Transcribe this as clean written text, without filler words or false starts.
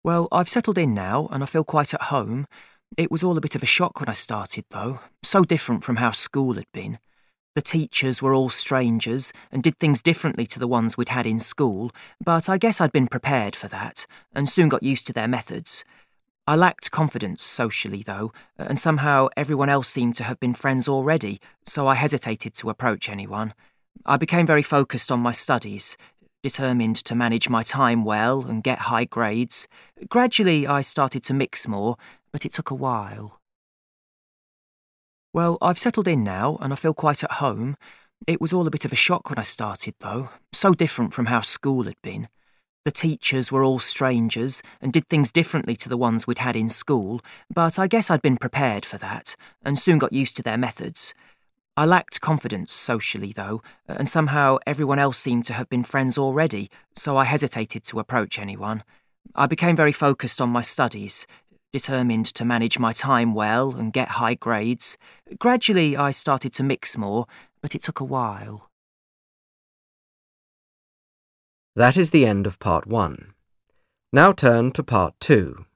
Well, I've settled in now and I feel quite at home. It was all a bit of a shock when I started, though. So different from how school had been. The teachers were all strangers and did things differently to the ones we'd had in school, but I guess I'd been prepared for that and soon got used to their methods. I lacked confidence socially, though, and somehow everyone else seemed to have been friends already, so I hesitated to approach anyone. I became very focused on my studies, determined to manage my time well and get high grades. Gradually, I started to mix more, but it took a while. Well, I've settled in now and I feel quite at home. It was all a bit of a shock when I started, though. So different from how school had been. The teachers were all strangers and did things differently to the ones we'd had in school, but I guess I'd been prepared for that and soon got used to their methods. I lacked confidence socially, though, and somehow everyone else seemed to have been friends already, so I hesitated to approach anyone. I became very focused on my studies, determined to manage my time well and get high grades. Gradually, I started to mix more, but it took a while. That is the end of part 1. Now turn to part 2.